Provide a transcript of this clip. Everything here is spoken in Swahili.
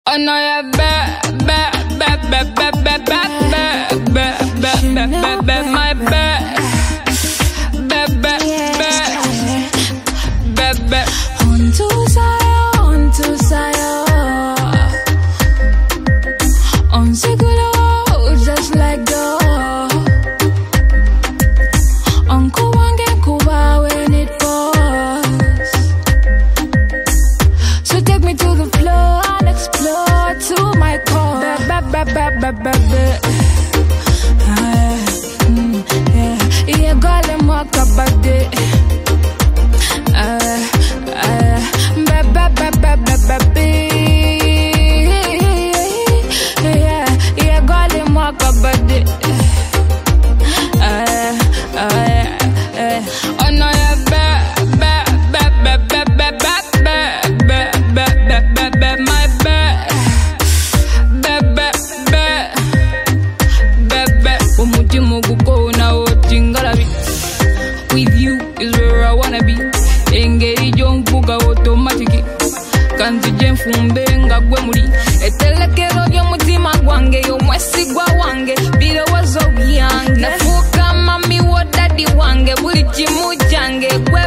Oh no, yeah, my bad. On to Zion. On Siguro, just like dough. On Kuwange Kuba when it goes. So take me to the floor and explore to my core. Yeah, girl, I'm walk about it. Yeah, girl, I'm walk about it. Oh no, yeah, my bad. With you is where I wanna be. Engage young buga automatic. Kanzi jemfumbe nga gwe muri. Etelekero y'omutima gwange y'omwesigwa wange. Birowoozo byange. Nafuuka mami wo daddy wange. Buli kimu kyange.